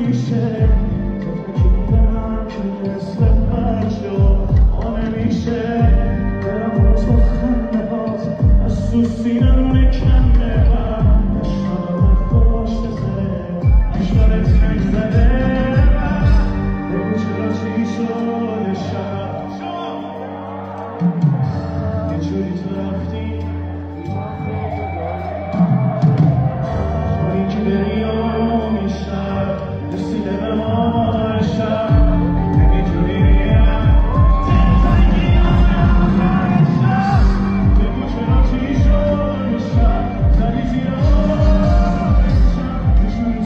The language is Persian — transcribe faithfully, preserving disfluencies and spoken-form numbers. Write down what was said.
نمیشه تو فکیدم که مثل بچه ها نمیشه برم روز با خنده هات از تو سینم نکنده هم عشقم خوش بزه عشقت نگذره بگو چرا چی شده شب